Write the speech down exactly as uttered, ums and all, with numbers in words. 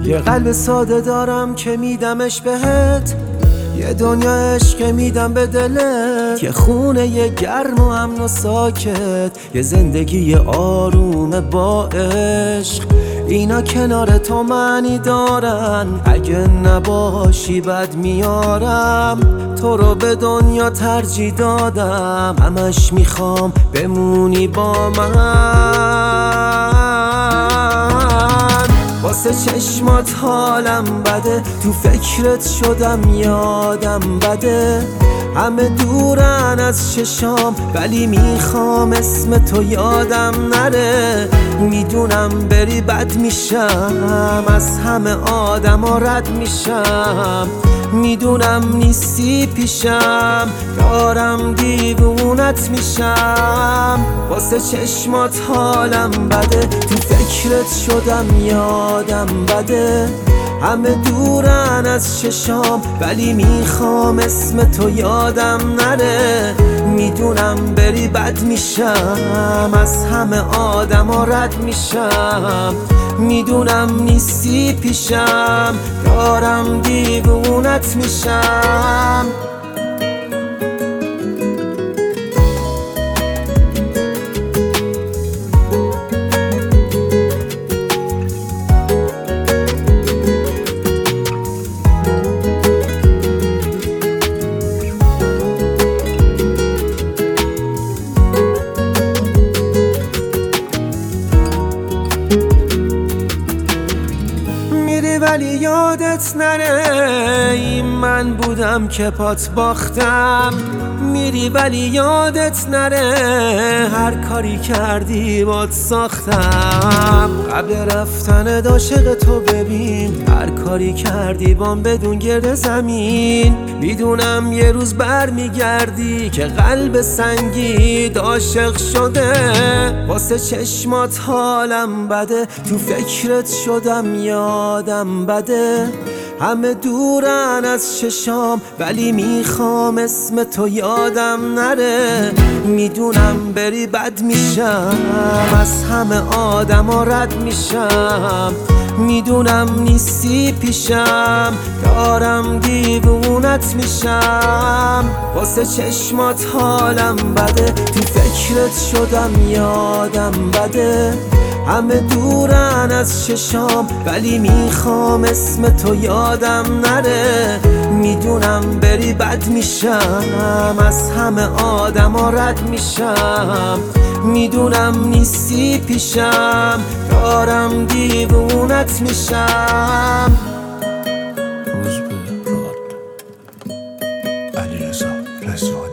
یه قلب ساده دارم که میدمش بهت، یه دنیا عشق میدم به دلت، یه خونه یه گرم و امن و ساکت، یه زندگی آروم با عشق. اینا کنار تو معنی دارن، اگه نباشی بد میارم. تو رو به دنیا ترجیح دادم، همش میخوام بمونی با من. واسه چشمات حالم بده، تو فکرت شدم یادم بده. همه دورن از چشام ولی میخوام اسم تو یادم نره. میدونم بری بد میشم، از همه آدم ها رد میشم. میدونم نیستی پیشم، دارم دیوونت میشم. واسه چشمات حالم بده، تو فکرت شدم یادم بده. همه دورن از چشام ولی میخوام اسم تو یادم نره. میدونم بری بد میشم، از همه آدم ها رد میشم. میدونم نیستی پیشم، دارم دیوونت میشم. ولی یادت نره این من بودم که پات باختم. میری ولی یادت نره هر کاری کردی باد ساختم. قبل رفتن عاشق تو ببین، هر کاری کردی بام بدون گرد زمین. میدونم یه روز بر میگردی که قلب سنگی عاشق شده. واسه چشمات حالم بده، تو فکرت شدم یادم بده. همه دورن از چشام ولی میخوام اسم تو یادم نره. میدونم بری بد میشم، از همه آدم ها رد میشم. میدونم نیستی پیشم، دارم دیوونت میشم. واسه چشمات حالم بده، تو فکرت شدم یادم بده. همه دورن از چشام ولی میخوام اسم تو یادم نره. میدونم بری بد میشم، از همه آدم ها رد میشم. میدونم نیستی پیشم، دارم دیوونت میشم. روز به راد علیرضا رضوانی.